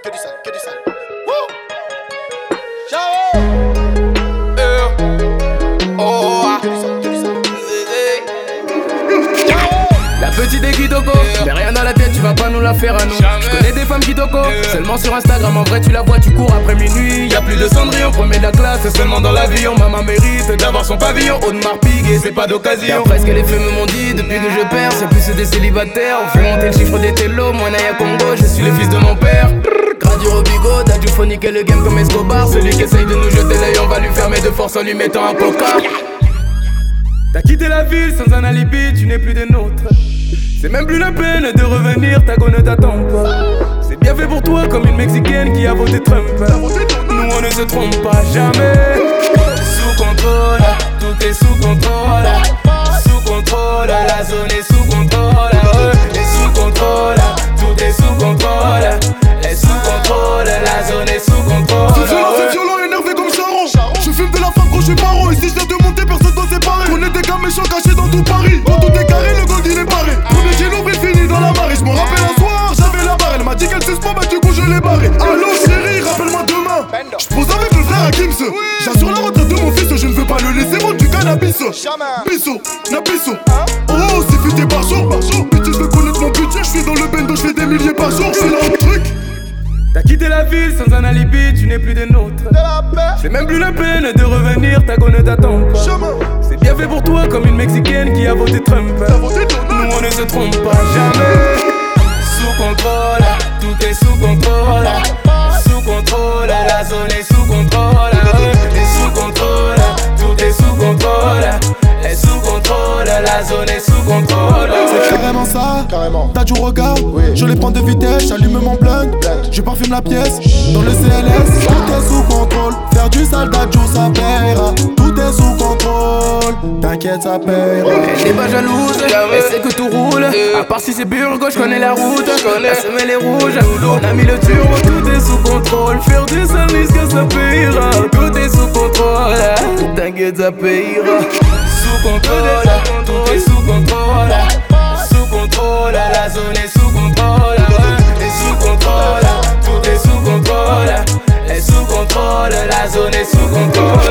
que du sale, que du sale. Wouh. Ciao. Oh, ah. Que du sale, que du sale. La petite est Kitoko, mais rien dans la tête, tu vas pas nous la faire à nous. Je connais des femmes Kitoko, seulement sur Instagram, en vrai tu la vois, tu cours après minuit. Y'a plus de Cendrillon, premier de la classe, c'est seulement dans l'avion. Maman mérite d'avoir son pavillon, Audemars Piguet, c'est pas d'occasion. Presque les femmes m'ont dit, depuis que je perds, c'est plus des célibataires. On fait monter le chiffre des télos, moi Naya Congo, je suis le fils de mon père. Gradu Robigo, Dadju faut niquer le game comme Escobar. Celui qui essaye de nous jeter l'œil, on va lui fermer de force en lui mettant un coca. T'as quitté la ville sans un alibi, tu n'es plus des nôtres. C'est même plus la peine de revenir, ta go ne t'attend pas. C'est bien fait pour toi comme une Mexicaine qui a voté Trump. Nous on ne se trompe pas jamais. Sous contrôle, tout est sous contrôle. Sous contrôle, la zone est sous contrôle. Et sous contrôle, tout est sous contrôle. Et sous contrôle, la zone est sous contrôle. C'est violent, énervé comme Charon. Je fume de la femme quand je suis paro. Et si je viens de monter, personne doit séparer. On est des gars méchants cachés dans tout Paris. Quand tout est carré, le gang il est barré. Premier j'ai l'ombre fini dans la marée. Je me rappelle un soir, j'avais la barre. Elle m'a dit qu'elle suspend, bah du coup je l'ai barré. Allô chérie, rappelle-moi demain. Je pose avec le frère Hakims. J'assure la retraite de mon fils, je ne veux pas le laisser vendre du cannabis. Bisso, Nabisso. Oh, c'est futé par jour. Petit, je veux connaître mon budget. Je suis dans le bendo, je fais des milliers par jour. C'est là un truc. T'as quitté la ville sans un alibi, tu n'es plus des nôtres. C'est même plus la peine de revenir, ta go ne t'attend pas. C'est bien fait pour toi comme une Mexicaine qui a voté Trump. Nous on ne se trompe pas jamais. Sous contrôle, tout est sous contrôle. Sous contrôle, la zone est sous contrôle. Et sous contrôle, tout est sous contrôle. Et sous contrôle, la zone est sous contrôle. C'est carrément ça, Carrément. t'as du regard, Oui. je les prends de vitesse, j'allume mon blunt. Je parfume la pièce, dans le CLS, tout est sous contrôle. Faire du sale d'adjo, ça paiera. Tout est sous contrôle, t'inquiète, ça paiera. Elle n'est pas jalouse, elle sait que tout roule. À part si c'est Burgo, je connais la route. Elle se met les rouges, on a mis le turbo, tout est sous contrôle. Faire du sale risque, ça payera. Tout est sous contrôle, t'inquiète, ça payera. Sous contrôle, tout est sous contrôle. Sous contrôle, la zone est sous contrôle. Et sous contrôle, tout est sous contrôle. Et sous contrôle, la zone est sous contrôle.